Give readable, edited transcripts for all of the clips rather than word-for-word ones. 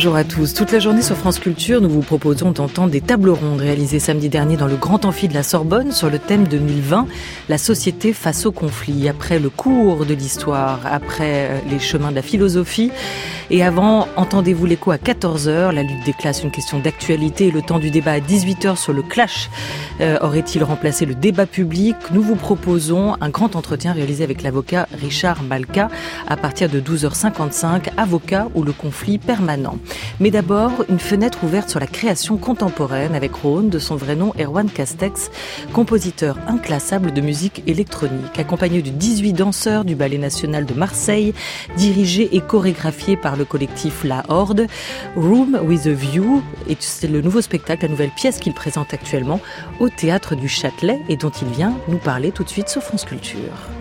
bonjour à tous. Toute la journée sur France Culture, nous vous proposons d'entendre des tables rondes réalisées samedi dernier dans le Grand Amphi de la Sorbonne sur le thème 2020, la société face au conflit. Après le cours de l'histoire, après les chemins de la philosophie. Et avant, entendez-vous l'écho à 14h, la lutte des classes, une question d'actualité et le temps du débat à 18h sur le clash. Aurait-il remplacé le débat public? Nous vous proposons un grand entretien réalisé avec l'avocat Richard Malka à partir de 12h55, avocat ou le conflit permanent. Mais d'abord, une fenêtre ouverte sur la création contemporaine avec Rhône, de son vrai nom Erwan Castex, compositeur inclassable de musique électronique, accompagné de 18 danseurs du Ballet National de Marseille, dirigé et chorégraphié par le collectif La Horde. Room with a View, c'est le nouveau spectacle, la nouvelle pièce qu'il présente actuellement au Théâtre du Châtelet et dont il vient nous parler tout de suite sur France Culture.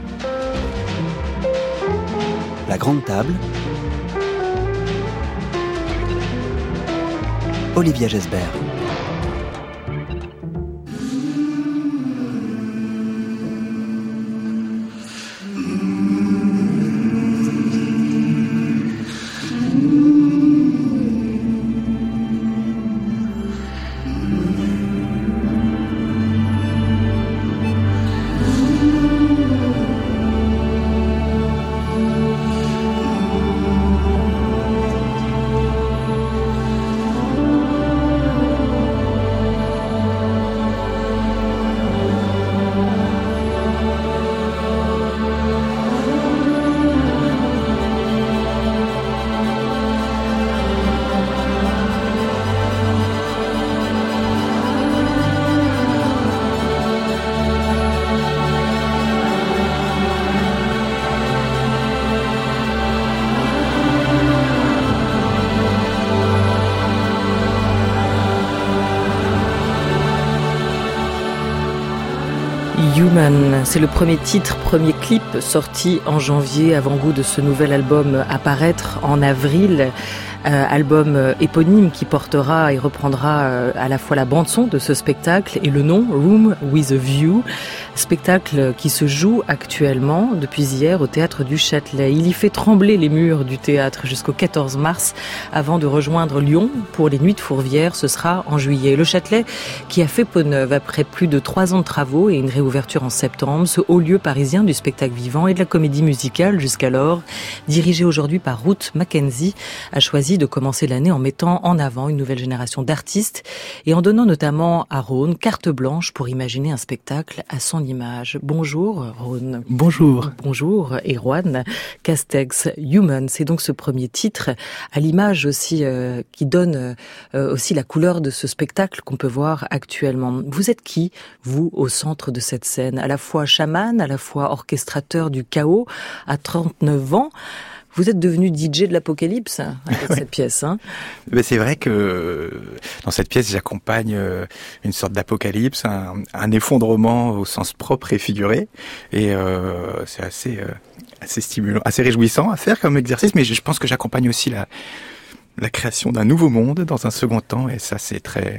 La grande table. Olivia Gesbert. Human, c'est le premier titre, premier clip sorti en janvier, avant-goût de ce nouvel album à paraître en avril. Album éponyme qui portera et reprendra à la fois la bande-son de ce spectacle et le nom Room with a View, spectacle qui se joue actuellement depuis hier au Théâtre du Châtelet. Il y fait trembler les murs du théâtre jusqu'au 14 mars avant de rejoindre Lyon pour les Nuits de Fourvière, ce sera en juillet. Le Châtelet qui a fait peau neuve après plus de 3 ans de travaux et une réouverture en septembre, ce haut lieu parisien du spectacle vivant et de la comédie musicale jusqu'alors, dirigé aujourd'hui par Ruth Mackenzie, a choisi de commencer l'année en mettant en avant une nouvelle génération d'artistes et en donnant notamment à Rhône carte blanche pour imaginer un spectacle à son image. Bonjour Rhône. Bonjour. Bonjour Erwan Castex. Human, c'est donc ce premier titre à l'image aussi qui donne aussi la couleur de ce spectacle qu'on peut voir actuellement. Vous êtes qui, vous, au centre de cette scène? À la fois chaman, à la fois orchestrateur du chaos, à 39 ans. Vous êtes devenu DJ de l'apocalypse avec cette pièce, hein? Mais c'est vrai que dans cette pièce, j'accompagne une sorte d'apocalypse, un effondrement au sens propre et figuré, et c'est assez stimulant, assez réjouissant à faire comme exercice. Mais je pense que j'accompagne aussi la création d'un nouveau monde dans un second temps, et ça c'est très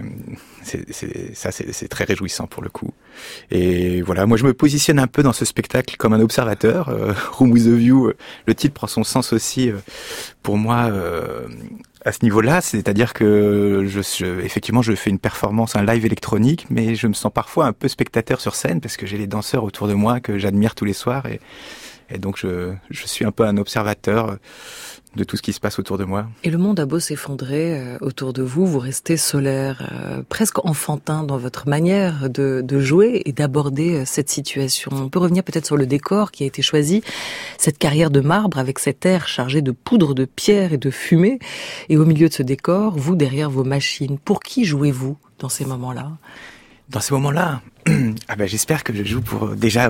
réjouissant pour le coup. Et voilà, moi je me positionne un peu dans ce spectacle comme un observateur. Room with a View, le titre prend son sens aussi pour moi à ce niveau-là, c'est-à-dire que effectivement je fais une performance, un live électronique, mais je me sens parfois un peu spectateur sur scène parce que j'ai les danseurs autour de moi que j'admire tous les soirs, et donc je suis un peu un observateur de tout ce qui se passe autour de moi. Et le monde a beau s'effondrer autour de vous, vous restez solaire, presque enfantin dans votre manière de jouer et d'aborder cette situation. On peut revenir peut-être sur le décor qui a été choisi, cette carrière de marbre avec cet air chargé de poudre de pierre et de fumée. Et au milieu de ce décor, vous derrière vos machines. Pour qui jouez-vous dans ces moments-là? Dans ces moments-là, j'espère que je joue pour déjà...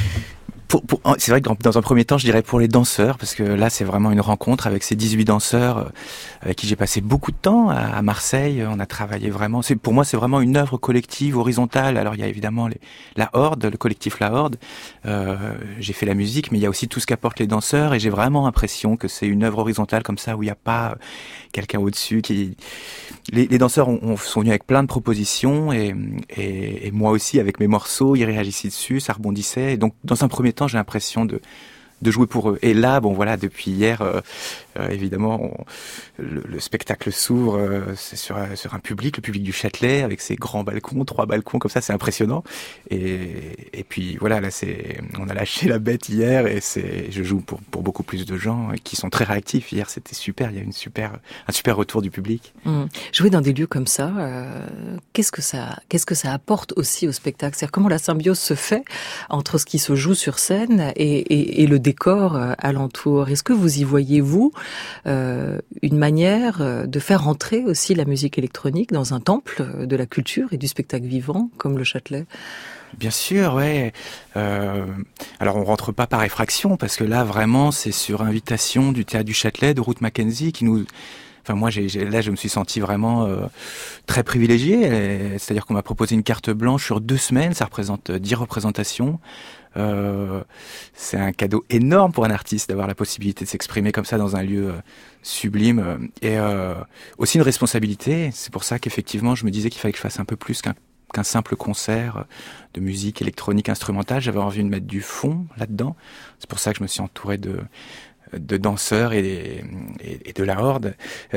c'est vrai que dans un premier temps, je dirais pour les danseurs, parce que là, c'est vraiment une rencontre avec ces 18 danseurs avec qui j'ai passé beaucoup de temps à Marseille. On a travaillé vraiment. Pour moi, c'est vraiment une œuvre collective, horizontale. Alors, il y a évidemment la Horde, le collectif La Horde. J'ai fait la musique, mais il y a aussi tout ce qu'apportent les danseurs, et j'ai vraiment l'impression que c'est une œuvre horizontale comme ça, où il n'y a pas quelqu'un au-dessus qui... Les danseurs sont venus avec plein de propositions, et moi aussi, avec mes morceaux, ils réagissaient dessus, ça rebondissait. Et donc, dans un premier temps, j'ai l'impression de jouer pour eux. Et là, depuis hier, évidemment, le spectacle s'ouvre, c'est sur un public, le public du Châtelet, avec ses grands balcons, 3 balcons comme ça, c'est impressionnant. Et puis voilà, là on a lâché la bête hier et je joue pour beaucoup plus de gens qui sont très réactifs. Hier, c'était super, il y a un super retour du public. Jouer dans des lieux comme ça, qu'est-ce que ça apporte aussi au spectacle? C'est-à-dire comment la symbiose se fait entre ce qui se joue sur scène et le décor alentour? Est-ce que vous y voyez, vous, une manière de faire entrer aussi la musique électronique dans un temple de la culture et du spectacle vivant comme le Châtelet? Bien sûr, ouais. Alors on rentre pas par effraction parce que là vraiment c'est sur invitation du Théâtre du Châtelet, de Ruth Mackenzie qui nous... Enfin moi là je me suis senti vraiment très privilégié. C'est-à-dire qu'on m'a proposé une carte blanche sur 2 semaines, ça représente 10 représentations. C'est un cadeau énorme pour un artiste d'avoir la possibilité de s'exprimer comme ça dans un lieu sublime et aussi une responsabilité. C'est pour ça qu'effectivement je me disais qu'il fallait que je fasse un peu plus qu'un simple concert de musique électronique instrumentale. J'avais envie de mettre du fond là-dedans. C'est pour ça que je me suis entouré de danseurs et de la Horde.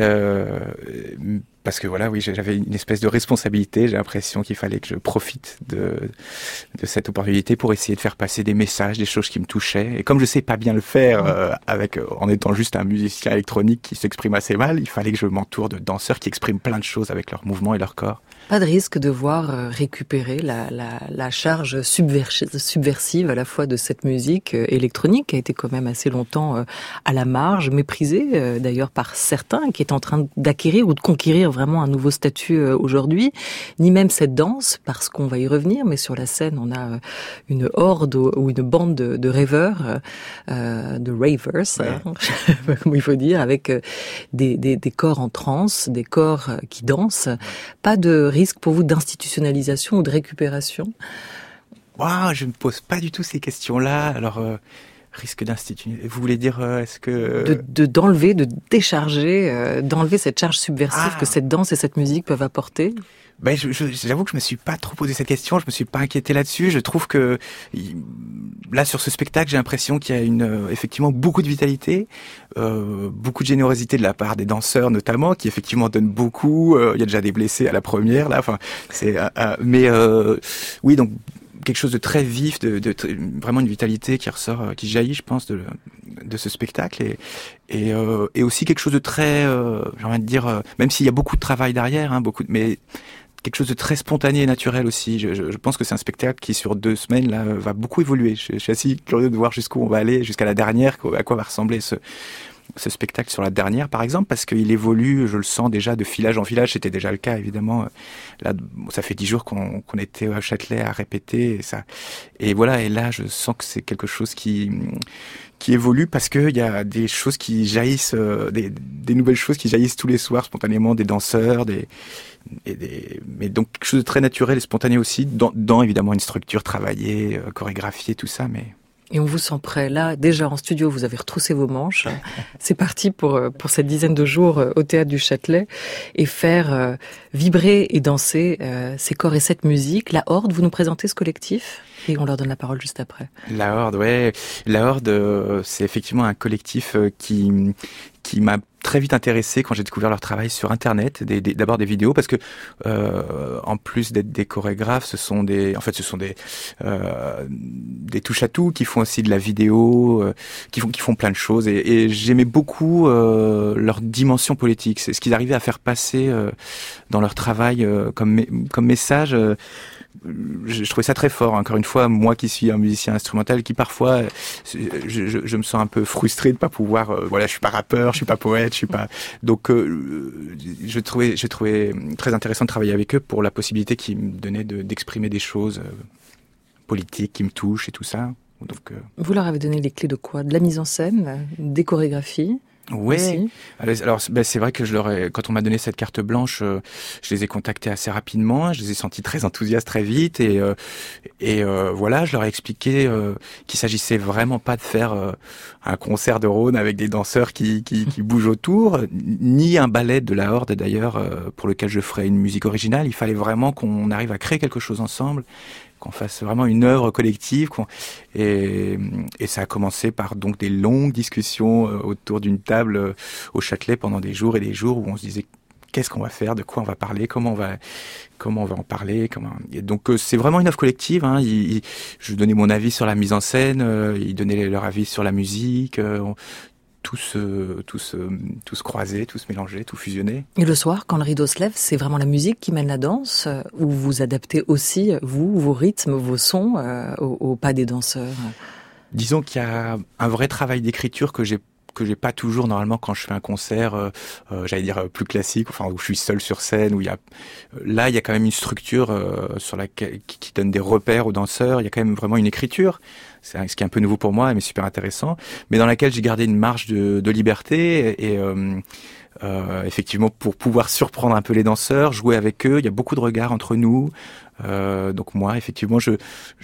Parce que voilà, oui, j'avais une espèce de responsabilité. J'ai l'impression qu'il fallait que je profite de cette opportunité pour essayer de faire passer des messages, des choses qui me touchaient. Et comme je sais pas bien le faire en étant juste un musicien électronique qui s'exprime assez mal, il fallait que je m'entoure de danseurs qui expriment plein de choses avec leurs mouvements et leur corps. Pas de risque de voir récupérer la charge subversive à la fois de cette musique électronique qui a été quand même assez longtemps à la marge, méprisée d'ailleurs par certains, qui est en train d'acquérir ou de conquérir vraiment un nouveau statut aujourd'hui, ni même cette danse, parce qu'on va y revenir, mais sur la scène on a une horde ou une bande de rêveurs, de ravers, ouais. Comme il faut dire, avec des corps en transe, des corps qui dansent. Pas de risque pour vous d'institutionnalisation ou de récupération? Wow, je ne me pose pas du tout ces questions-là. Alors, risque d'institutionnalisation, vous voulez dire, est-ce que... d'enlever, de décharger, d'enlever cette charge subversive que cette danse et cette musique peuvent apporter? Ben, j'avoue que je me suis pas trop posé cette question, je me suis pas inquiété là-dessus. Je trouve que là sur ce spectacle, j'ai l'impression qu'il y a effectivement beaucoup de vitalité, beaucoup de générosité de la part des danseurs notamment, qui effectivement donnent beaucoup. Il y a déjà des blessés à la première là. Enfin, oui, donc quelque chose de très vif, vraiment une vitalité qui ressort, qui jaillit, je pense, de ce spectacle et aussi quelque chose de très, j'ai envie de dire, même s'il y a beaucoup de travail derrière, mais quelque chose de très spontané et naturel aussi. Je pense que c'est un spectacle qui, sur 2 semaines, là, va beaucoup évoluer. Je suis assez curieux de voir jusqu'où on va aller, jusqu'à la dernière, à quoi va ressembler ce spectacle sur la dernière, par exemple, parce qu'il évolue, je le sens déjà de village en village. C'était déjà le cas, évidemment. Là, ça fait 10 jours qu'on était au Châtelet à répéter, et voilà. Et là, je sens que c'est quelque chose qui évolue parce que il y a des choses qui jaillissent, des nouvelles choses qui jaillissent tous les soirs spontanément, des danseurs, mais donc quelque chose de très naturel et spontané aussi, dans évidemment une structure travaillée, chorégraphiée, tout ça, mais... Et on vous sent prêt. Là, déjà en studio, vous avez retroussé vos manches. C'est parti pour cette dizaine de jours au Théâtre du Châtelet et faire vibrer et danser ces corps et cette musique. La Horde, vous nous présentez ce collectif et on leur donne la parole juste après. La Horde, ouais. La Horde, c'est effectivement un collectif qui m'a très vite intéressé quand j'ai découvert leur travail sur Internet. D'abord des vidéos, parce que en plus d'être des chorégraphes, ce sont des touche à tout qui font aussi de la vidéo, qui font plein de choses. Et j'aimais beaucoup leur dimension politique. C'est ce qu'ils arrivaient à faire passer dans leur travail comme message. Je trouvais ça très fort. Encore une fois, moi qui suis un musicien instrumental, qui parfois je me sens un peu frustré de pas pouvoir. Voilà, je suis pas rappeur, je suis pas poète, je suis pas. Donc, je trouvais très intéressant de travailler avec eux pour la possibilité qu'ils me donnaient d'exprimer des choses politiques qui me touchent et tout ça. Donc, vous leur avez donné les clés de quoi? De la mise en scène, des chorégraphies? Ouais. Alors c'est vrai que quand on m'a donné cette carte blanche, je les ai contactés assez rapidement. Je les ai sentis très enthousiastes très vite et voilà, je leur ai expliqué qu'il s'agissait vraiment pas de faire un concert de Rhône avec des danseurs qui bougent autour, ni un ballet de la Horde d'ailleurs pour lequel je ferais une musique originale. Il fallait vraiment qu'on arrive à créer quelque chose ensemble, qu'on fasse vraiment une œuvre collective. Et ça a commencé par donc des longues discussions autour d'une table au Châtelet pendant des jours et des jours où on se disait qu'est-ce qu'on va faire, de quoi on va parler, comment on va en parler. Et donc c'est vraiment une œuvre collective. Hein. Je donnais mon avis sur la mise en scène, ils donnaient leur avis sur la musique. Tout se croiser, tout se mélanger, tout fusionner. Et le soir, quand le rideau se lève, c'est vraiment la musique qui mène la danse, ou vous adaptez aussi, vous, vos rythmes, vos sons, au pas des danseurs? Disons qu'il y a un vrai travail d'écriture que j'ai pas toujours normalement quand je fais un concert, j'allais dire plus classique, enfin où je suis seul sur scène, où il y a quand même une structure sur laquelle qui donne des repères aux danseurs. Il y a quand même vraiment une écriture. C'est ce qui est un peu nouveau pour moi, mais super intéressant. Mais dans laquelle j'ai gardé une marge de liberté et effectivement pour pouvoir surprendre un peu les danseurs, jouer avec eux. Il y a beaucoup de regards entre nous. Donc moi, effectivement, je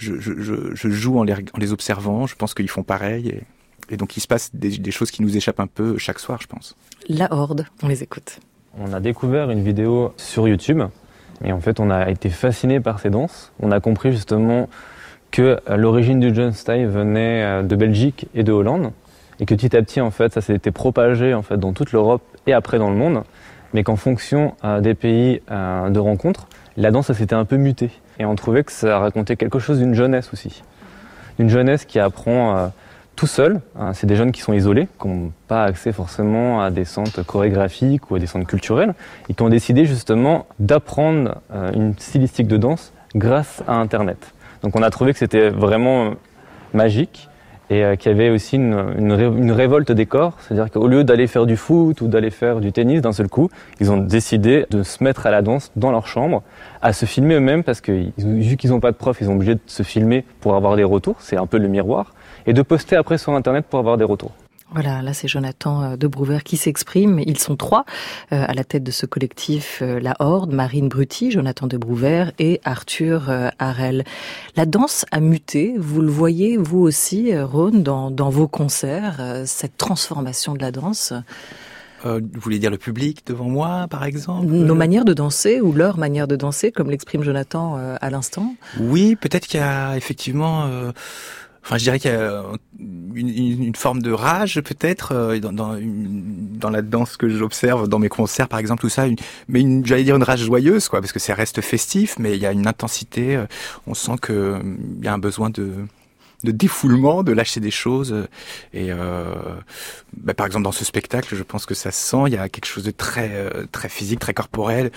joue en les observant. Je pense qu'ils font pareil. Et donc il se passe des choses qui nous échappent un peu chaque soir, je pense. La Horde, on les écoute. On a découvert une vidéo sur YouTube et en fait on a été fasciné par ces danses. On a compris justement que l'origine du Junstyle venait de Belgique et de Hollande et que petit à petit en fait ça s'était propagé en fait dans toute l'Europe et après dans le monde, mais qu'en fonction des pays de rencontre, la danse ça s'était un peu mutée et on trouvait que ça racontait quelque chose d'une jeunesse aussi, une jeunesse qui apprend tout seul. C'est des jeunes qui sont isolés, qui n'ont pas accès forcément à des centres chorégraphiques ou à des centres culturels et qui ont décidé justement d'apprendre une stylistique de danse grâce à Internet. Donc on a trouvé que c'était vraiment magique et qu'il y avait aussi une révolte des corps, c'est-à-dire qu'au lieu d'aller faire du foot ou d'aller faire du tennis d'un seul coup, ils ont décidé de se mettre à la danse dans leur chambre, à se filmer eux-mêmes parce que vu qu'ils n'ont pas de prof, ils sont obligés de se filmer pour avoir des retours, c'est un peu le miroir, et de poster après sur Internet pour avoir des retours. Voilà, là c'est Jonathan de Brouwer qui s'exprime. Ils sont 3 à la tête de ce collectif La Horde, Marine Bruty, Jonathan de Brouwer et Arthur Harel. La danse a muté, vous le voyez vous aussi, Rhône, dans vos concerts, cette transformation de la danse? Vous voulez dire le public devant moi, par exemple? Nos manières de danser ou leur manière de danser, comme l'exprime Jonathan à l'instant? Oui, peut-être qu'il y a effectivement... Enfin, je dirais qu'il y a une forme de rage, peut-être, dans la danse que j'observe, dans mes concerts, par exemple, tout ça. J'allais dire une rage joyeuse, quoi, parce que ça reste festif, mais il y a une intensité. On sent que il y a un besoin de défoulement, de lâcher des choses. Et par exemple dans ce spectacle, je pense que ça se sent. Il y a quelque chose de très physique, très corporel,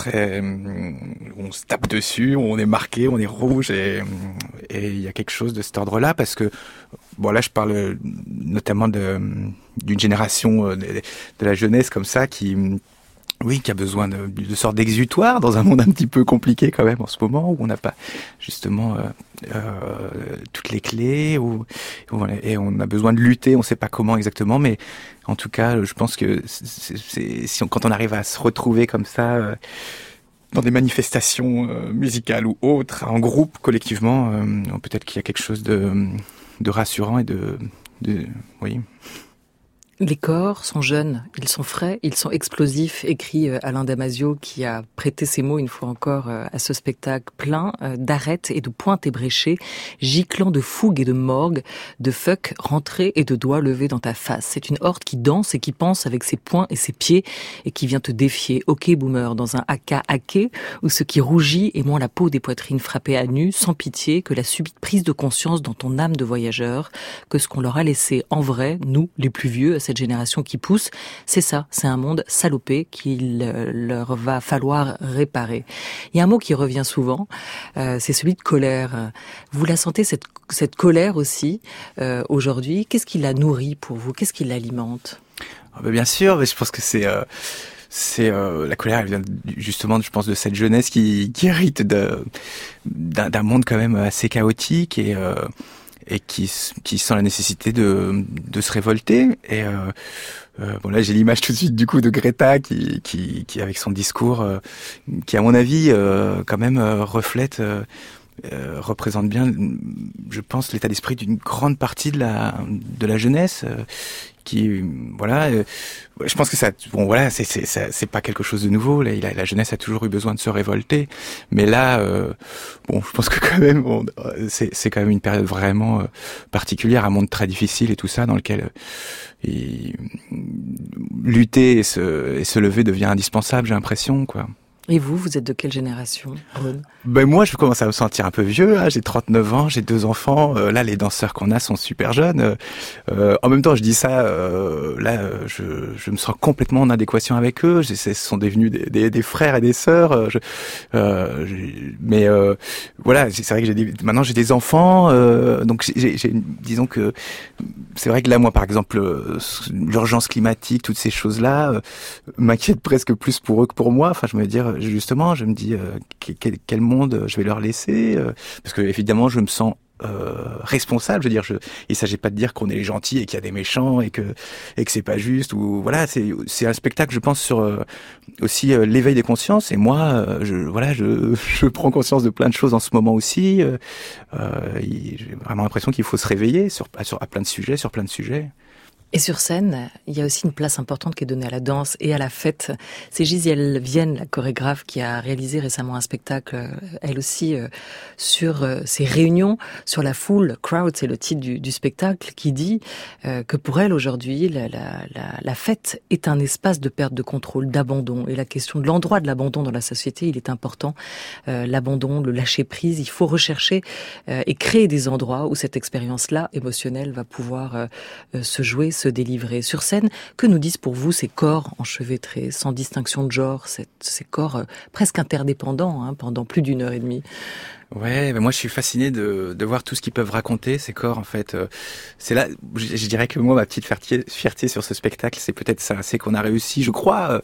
où on se tape dessus, où on est marqué, on est rouge, et il y a quelque chose de cet ordre-là, parce que bon, là je parle notamment d'une génération de la jeunesse comme ça qui a besoin de sorte d'exutoire dans un monde un petit peu compliqué quand même en ce moment, où on n'a pas justement toutes les clés, et on a besoin de lutter, on ne sait pas comment exactement, mais en tout cas, je pense que quand on arrive à se retrouver comme ça dans des manifestations musicales ou autres, en groupe, collectivement, peut-être qu'il y a quelque chose de rassurant et oui. Les corps sont jeunes, ils sont frais, ils sont explosifs, écrit Alain Damasio, qui a prêté ses mots une fois encore à ce spectacle plein d'arêtes et de pointes ébréchées, giclant de fougue et de morgue, de fuck rentrés et de doigts levés dans ta face. C'est une horde qui danse et qui pense avec ses poings et ses pieds et qui vient te défier. Ok boomer, dans un haka haké, où ce qui rougit est moins la peau des poitrines frappées à nu, sans pitié, que la subite prise de conscience dans ton âme de voyageur, que ce qu'on leur a laissé en vrai, nous, les plus vieux, cette génération qui pousse, c'est ça, c'est un monde salopé qu'il leur va falloir réparer. Il y a un mot qui revient souvent, c'est celui de colère. Vous la sentez, cette colère aussi, aujourd'hui? Qu'est-ce qui la nourrit pour vous? Qu'est-ce qui l'alimente? Bien sûr, mais je pense que c'est la colère, elle vient justement, je pense, de cette jeunesse qui hérite d'un monde quand même assez chaotique et qui sent la nécessité de se révolter. Et bon, là j'ai l'image tout de suite du coup de Greta qui avec son discours qui à mon avis quand même reflète représente bien, je pense, l'état d'esprit d'une grande partie de la jeunesse qui, voilà, je pense que ça, bon, voilà, c'est pas quelque chose de nouveau. Là, la jeunesse a toujours eu besoin de se révolter, mais là, bon, je pense que quand même, bon, c'est quand même une période vraiment particulière, un monde très difficile et tout ça, dans lequel lutter et se lever devient indispensable, j'ai l'impression, quoi. Et vous êtes de quelle génération, Ron ? Ben moi, je commence à me sentir un peu vieux. Hein. J'ai 39 ans, j'ai 2 enfants. Là, les danseurs qu'on a sont super jeunes. En même temps, je dis ça. Je me sens complètement en adéquation avec eux. Ce sont devenus des frères et des sœurs. Mais voilà, c'est vrai que maintenant j'ai des enfants. Donc, disons que c'est vrai que là, moi, par exemple, l'urgence climatique, toutes ces choses-là, m'inquiètent presque plus pour eux que pour moi. Enfin, je me dis justement, je me dis quel monde je vais leur laisser, parce que évidemment, je me sens responsable. Je veux dire, il s'agit pas de dire qu'on est les gentils et qu'il y a des méchants et que c'est pas juste, ou voilà, c'est un spectacle, je pense, sur aussi l'éveil des consciences. Et moi, je prends conscience de plein de choses en ce moment aussi. J'ai vraiment l'impression qu'il faut se réveiller à plein de sujets, sur plein de sujets. Et sur scène, il y a aussi une place importante qui est donnée à la danse et à la fête. C'est Gisèle Vienne, la chorégraphe, qui a réalisé récemment un spectacle, elle aussi, sur ces réunions, sur la foule. Crowd, c'est le titre du spectacle, qui dit que pour elle, aujourd'hui, la fête est un espace de perte de contrôle, d'abandon. Et la question de l'endroit de l'abandon dans la société, il est important. L'abandon, le lâcher-prise, il faut rechercher et créer des endroits où cette expérience-là, émotionnelle, va pouvoir se jouer, se délivrer. Sur scène, que nous disent pour vous ces corps enchevêtrés, sans distinction de genre, ces corps presque interdépendants, pendant plus d'1 heure et demie? Ouais, ben moi je suis fasciné de voir tout ce qu'ils peuvent raconter, ces corps, en fait. C'est là, je dirais que moi, ma petite fierté sur ce spectacle, c'est peut-être ça, c'est qu'on a réussi, je crois,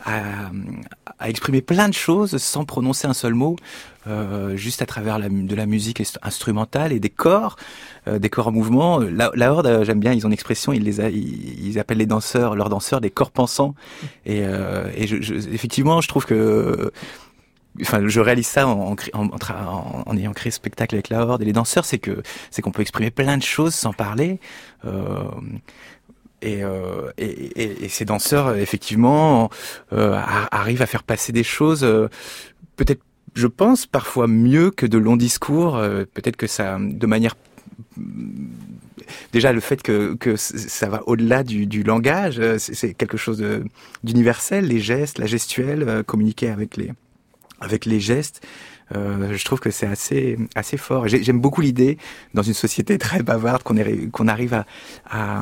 à exprimer plein de choses sans prononcer un seul mot, juste à travers de la musique instrumentale et des corps en mouvement. La Horde, j'aime bien, ils ont une expression, ils appellent leurs danseurs des corps pensants. Et effectivement, je trouve que, enfin, je réalise ça en ayant créé ce spectacle avec la Horde et les danseurs, c'est qu'on peut exprimer plein de choses sans parler. Et ces danseurs, effectivement, arrivent à faire passer des choses, peut-être, je pense, parfois mieux que de longs discours. Peut-être que ça, de manière, déjà le fait que ça va au-delà du langage, c'est quelque chose d'universel, les gestes, la gestuelle, communiquer avec les gestes. Je trouve que c'est assez fort. J'aime beaucoup l'idée, dans une société très bavarde, qu'on arrive à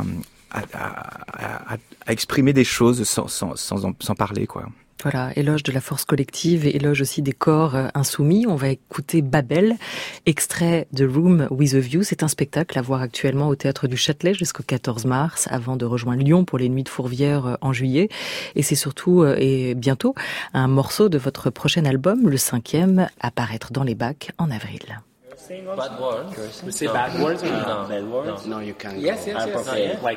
exprimer des choses sans parler, quoi. Voilà, éloge de la force collective et éloge aussi des corps insoumis. On va écouter Babel, extrait de Room with a View. C'est un spectacle à voir actuellement au Théâtre du Châtelet jusqu'au 14 mars, avant de rejoindre Lyon pour les Nuits de Fourvière en juillet. Et c'est surtout, et bientôt, un morceau de votre prochain album, le 5e, à paraître dans les bacs en avril. Bad words? We say bad words or no? Bad words? No, you can't. Yes. Like,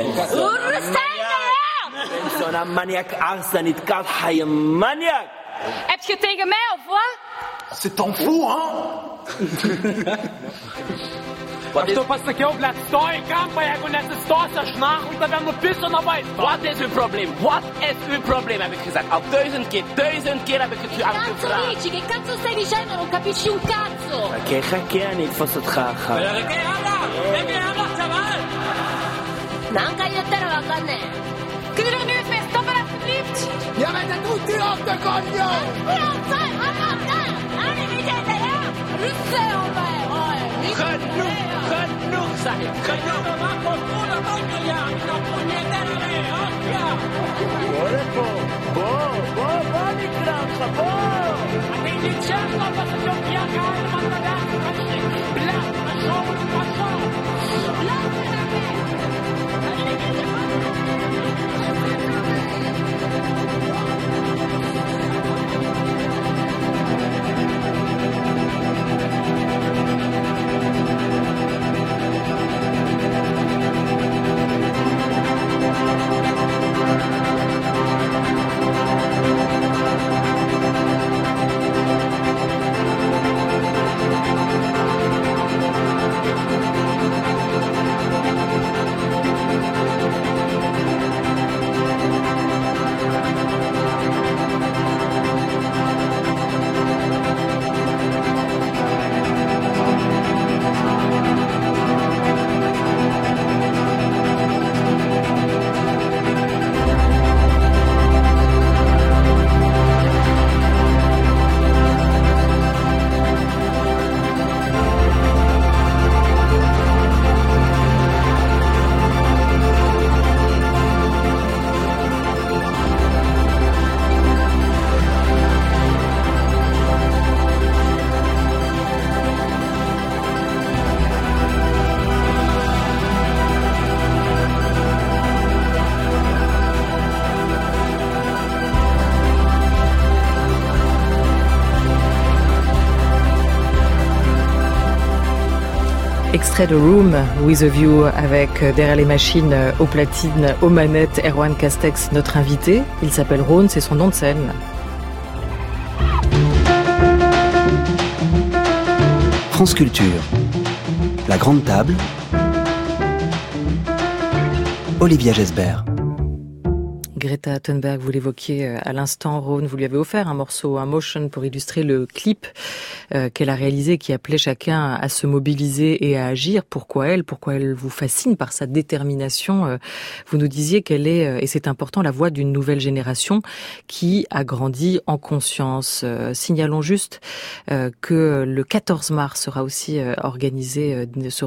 Zo'n maniac Arsène niet kan, hij een maniac. Heb je tegen mij of wat? C'est ton fou, hein? Что постакел, блядь, стой, кампа, я говорю, это стоса, schnach, und da werden wir bis und dabei. What is your problem? What is your problem, heb ik gezegd. Al 1000 keer heb ik het gefragt. Cazzo dici? Che cazzo stai dicendo? Non capisci un cazzo! Che חכה, אני אתפוס אותך אחר. 何回言ったらわかんねえ。Kunnen jullie nu eens mee stoppen, alsjeblieft? Ja, maar dat doet u op de konjo! Genoeg, zeg ik. Extrait de Room with a View avec derrière les machines aux platines, aux manettes, Erwan Castex, notre invité. Il s'appelle Rhône, c'est son nom de scène. France Culture. La grande table. Olivia Gesbert. Greta Thunberg, vous l'évoquiez à l'instant, Rhône, vous lui avez offert un morceau, un motion pour illustrer le clip qu'elle a réalisé, qui appelait chacun à se mobiliser et à agir. Pourquoi elle vous fascine par sa détermination. Vous nous disiez qu'elle est, et c'est important, la voix d'une nouvelle génération qui a grandi en conscience. Signalons juste que le 14 mars seront aussi organisés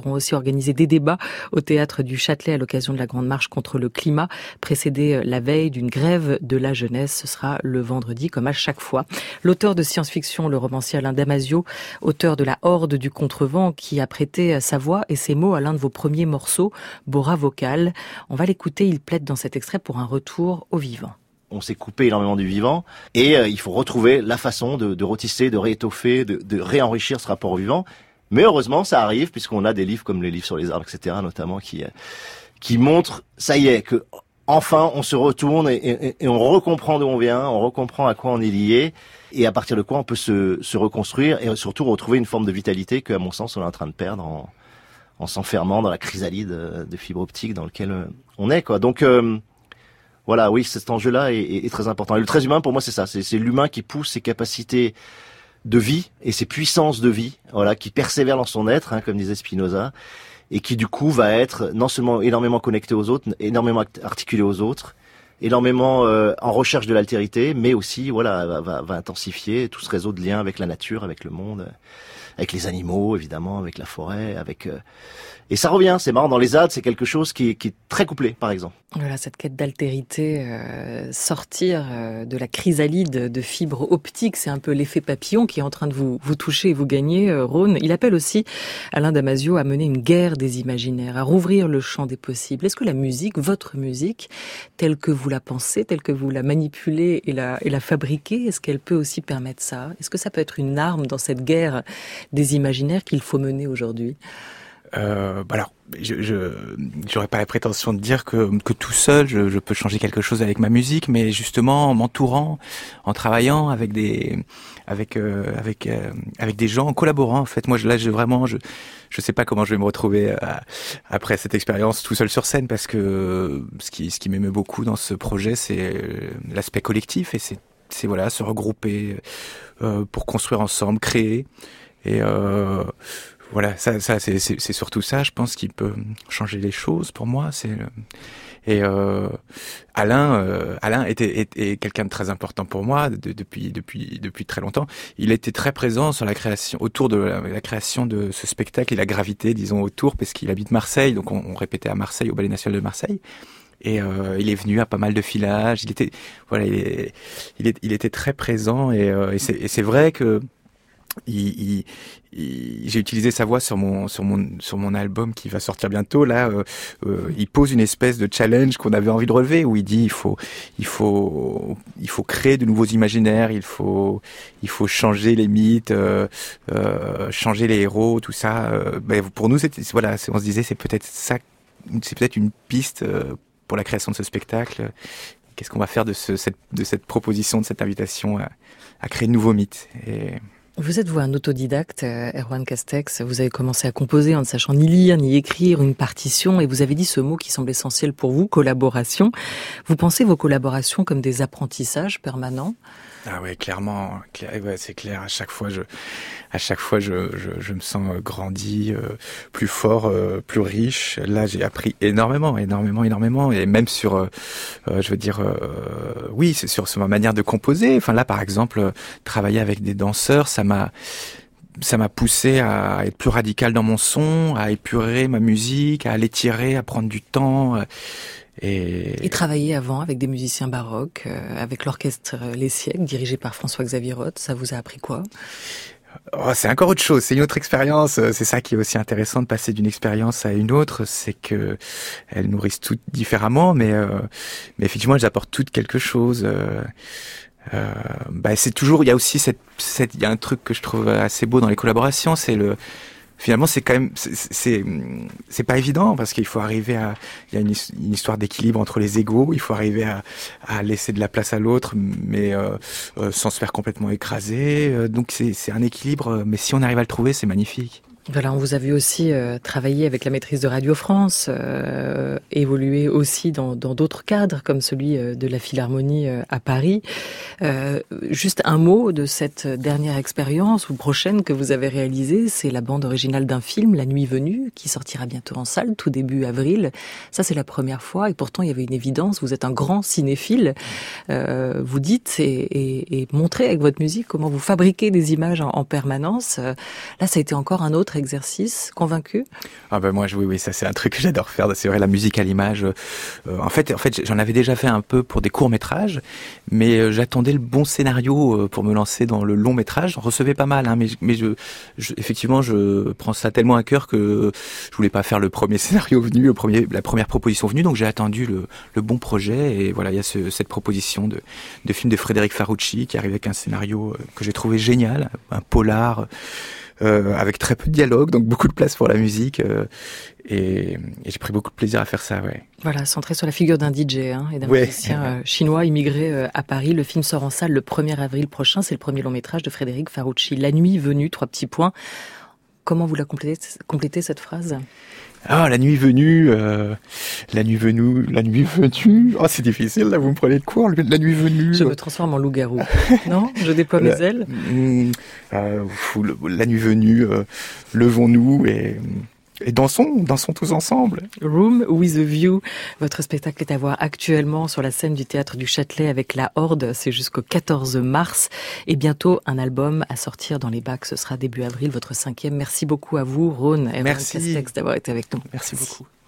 des débats au théâtre du Châtelet à l'occasion de la Grande Marche contre le climat, précédée la veille d'une grève de la jeunesse. Ce sera le vendredi, comme à chaque fois. L'auteur de science-fiction, le romancier Alain Damasio, auteur de La Horde du Contrevent, qui a prêté sa voix et ses mots à l'un de vos premiers morceaux, Bora Vocal. On va l'écouter, il plaide dans cet extrait pour un retour au vivant. On s'est coupé énormément du vivant et il faut retrouver la façon de retisser, de réétoffer, de réenrichir ce rapport au vivant. Mais heureusement, ça arrive puisqu'on a des livres comme les livres sur les arbres, etc., notamment, qui montrent, ça y est, que enfin, on se retourne et on recomprend d'où on vient, on recomprend à quoi on est lié, et à partir de quoi on peut se reconstruire et surtout retrouver une forme de vitalité que, à mon sens, on est en train de perdre en s'enfermant dans la chrysalide de fibre optique dans lequel on est, quoi. Donc, voilà, oui, cet enjeu-là est très important. Et le très humain, pour moi, c'est ça. C'est l'humain qui pousse ses capacités de vie et ses puissances de vie, voilà, qui persévère dans son être, comme disait Spinoza, et qui du coup va être non seulement énormément connecté aux autres, énormément articulé aux autres, énormément en recherche de l'altérité, mais aussi voilà va intensifier tout ce réseau de liens avec la nature, avec le monde, avec les animaux évidemment, avec la forêt, et ça revient, c'est marrant, dans les ZAD, c'est quelque chose qui est très couplé, par exemple. Voilà, cette quête d'altérité, sortir de la chrysalide de fibres optiques, c'est un peu l'effet papillon qui est en train de vous toucher et vous gagner, Rhône. Il appelle aussi Alain Damasio à mener une guerre des imaginaires, à rouvrir le champ des possibles. Est-ce que la musique, votre musique, telle que vous la pensez, telle que vous la manipulez et la fabriquez, est-ce qu'elle peut aussi permettre ça? Est-ce que ça peut être une arme dans cette guerre des imaginaires qu'il faut mener aujourd'hui? Alors, j'aurais pas la prétention de dire que tout seul je peux changer quelque chose avec ma musique, mais justement en m'entourant, en travaillant avec des gens, en collaborant. En fait, moi je sais pas comment je vais me retrouver après cette expérience tout seul sur scène, parce que ce qui m'émeut beaucoup dans ce projet, c'est l'aspect collectif et c'est voilà, se regrouper pour construire ensemble, créer et voilà, ça c'est surtout ça, je pense, qui peut changer les choses pour moi. Alain était quelqu'un de très important pour moi depuis très longtemps. Il était très présent sur la création, autour de la création de ce spectacle et la gravité, disons, autour, parce qu'il habite Marseille, donc on répétait à Marseille, au Ballet National de Marseille. Et il est venu à pas mal de filages. Il était très présent et c'est vrai que j'ai utilisé sa voix sur mon album qui va sortir bientôt. Là, il pose une espèce de challenge qu'on avait envie de relever, où il dit il faut créer de nouveaux imaginaires, il faut changer les mythes, changer les héros, tout ça. Pour nous, on se disait c'est peut-être une piste pour la création de ce spectacle. Qu'est-ce qu'on va faire de cette proposition, de cette invitation à créer de nouveaux mythes? Vous êtes un autodidacte, Erwan Castex. Vous avez commencé à composer en ne sachant ni lire ni écrire une partition, et vous avez dit ce mot qui semble essentiel pour vous, collaboration. Vous pensez vos collaborations comme des apprentissages permanents? Ah ouais, clairement, c'est clair. À chaque fois, je me sens grandi, plus fort, plus riche. Là, j'ai appris énormément, et même sur, oui, c'est sur ma manière de composer. Enfin là, par exemple, travailler avec des danseurs, ça m'a poussé à être plus radical dans mon son, à épurer ma musique, à l'étirer, à prendre du temps. Et travailler avant avec des musiciens baroques, avec l'orchestre Les Siècles, dirigé par François-Xavier Roth, ça vous a appris quoi? C'est encore autre chose, c'est une autre expérience. C'est ça qui est aussi intéressant, de passer d'une expérience à une autre, c'est que elles nourrissent toutes différemment, mais effectivement elles apportent toutes quelque chose. C'est toujours, il y a aussi il y a un truc que je trouve assez beau dans les collaborations, c'est finalement c'est quand même c'est pas évident parce qu'il faut arriver à il y a une histoire d'équilibre entre les égos, il faut arriver à laisser de la place à l'autre mais sans se faire complètement écraser. Donc c'est un équilibre, mais si on arrive à le trouver, c'est magnifique. Voilà, on vous a vu aussi travailler avec la maîtrise de Radio France, évoluer aussi dans d'autres cadres comme celui de la Philharmonie à Paris. Juste un mot de cette dernière expérience ou prochaine que vous avez réalisée, c'est la bande originale d'un film, La Nuit Venue, qui sortira bientôt en salle, tout début avril. Ça, c'est la première fois et pourtant il y avait une évidence, vous êtes un grand cinéphile. Vous dites et montrez avec votre musique comment vous fabriquez des images en permanence. Là, ça a été encore un autre exercice. Convaincu? Ah ben moi, oui, ça c'est un truc que j'adore faire. C'est vrai, la musique à l'image. En fait, j'en avais déjà fait un peu pour des courts-métrages, mais j'attendais le bon scénario pour me lancer dans le long-métrage. J'en recevais pas mal, hein, mais effectivement, je prends ça tellement à cœur que je voulais pas faire le premier scénario venu, la première proposition venue, donc j'ai attendu le bon projet, et voilà, il y a cette proposition de film de Frédéric Farucci qui arrive avec un scénario que j'ai trouvé génial, un polar, avec très peu de dialogue, donc beaucoup de place pour la musique, et j'ai pris beaucoup de plaisir à faire ça, ouais. Voilà, centré sur la figure d'un DJ et d'un musicien chinois immigré à Paris. Le film sort en salle le 1er avril prochain, c'est le premier long métrage de Frédéric Farucci. La nuit venue, 3 petits points. Comment vous la complétez cette phrase? Ah, la nuit venue, oh, c'est difficile, là, vous me prenez de court, la nuit venue. Je me transforme en loup-garou. Non? Je déploie mes ailes? La nuit venue, levons-nous et dansons tous ensemble. Room with a View. Votre spectacle est à voir actuellement sur la scène du Théâtre du Châtelet avec La Horde. C'est jusqu'au 14 mars. Et bientôt, un album à sortir dans les bacs. Ce sera début avril, votre 5e. Merci beaucoup à vous, Rhône et Castex, d'avoir été avec nous. Merci beaucoup.